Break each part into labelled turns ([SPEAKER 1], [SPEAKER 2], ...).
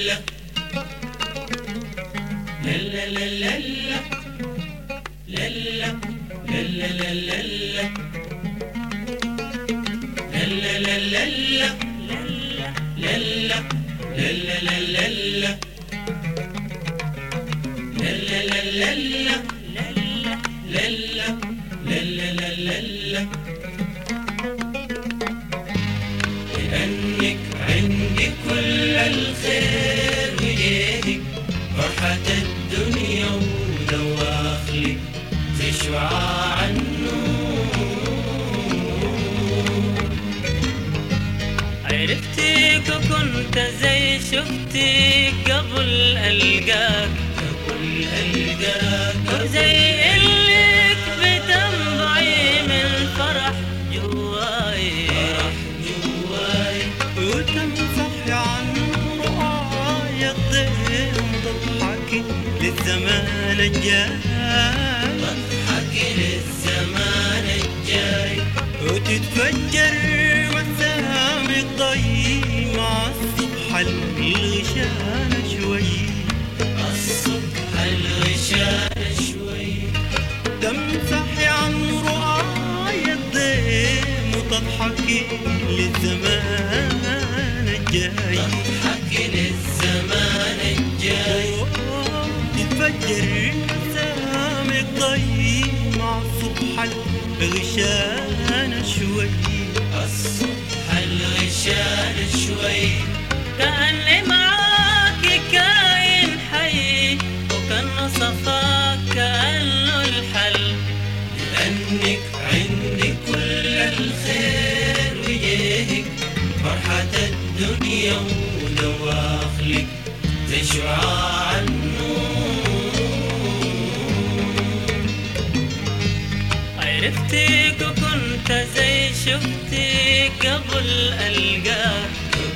[SPEAKER 1] لأنك عندي كل الخير وجيتك فرحة الدنيا ودواخلك زي شعاع النور. عرفتك وكنت زي شفتك قبل ألقاك وزي إلك بتنبعي من فرح جواي
[SPEAKER 2] وتمسحي عن رؤايا الضيم تضحكي للزمان الجاي وتتفجر مسامك ضي مع الصبح الغشانة شوي تمسحي عن رؤايا الضيم وتضحكي للزمان الجاي تتفجر مسامك ضي مع الصبح الغشانة شوي
[SPEAKER 1] كأني معاك كائن حي وكان صفاك كأنه الحل. لأنك عندي كل الخير وجيهك فرحة الدنيا ودواخلك زي شعاع النور. عرفتك وكنت زي شفتك قبل ألقاك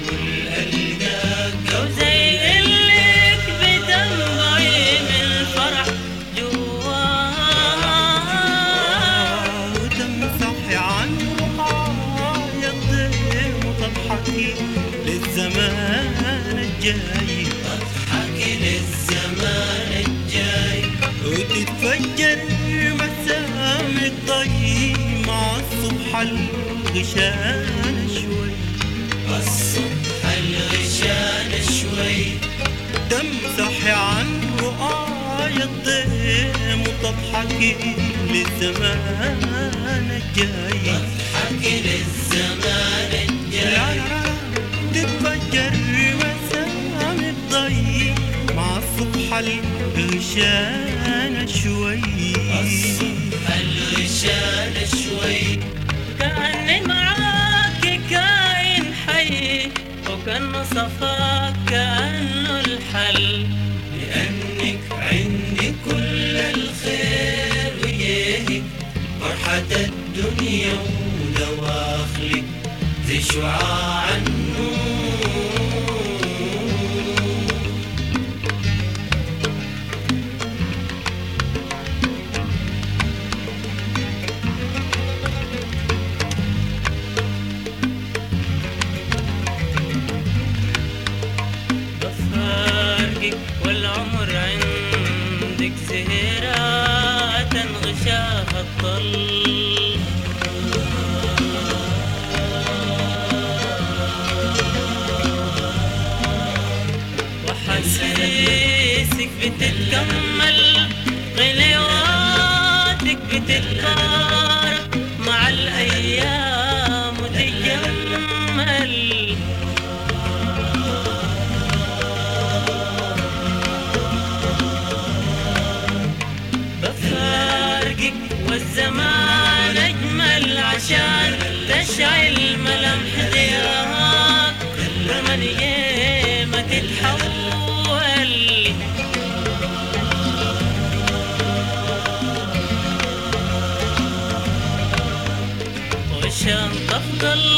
[SPEAKER 1] وزي إلك بتنبعي من فرح جواي
[SPEAKER 2] وتمسحي عن رؤايا الضيم وتضحكي للزمان الجاي وتتفجر مسامك ضي مع الصبح الغشانة شوي تمسحي عن رؤايا الضيم وتضحكي للزمان الجاي تتفجر مسامك ضي مع الصبح الغشانة شوي
[SPEAKER 1] كأني معاك كائن حي وكان صفاك كأنه الحل. لأنك عندي كل الخير وجيهك فرحة الدنيا ودواخلك زي شعاع النور. والعمر عندك زهرات غشاها الطل وحسيسك بتتكمل غلواتك بتتبارك مع الأيام وتجمل والزمان أجمل عشان تشعل ملامح ضياك ومن ما تتحول وعشان تفضل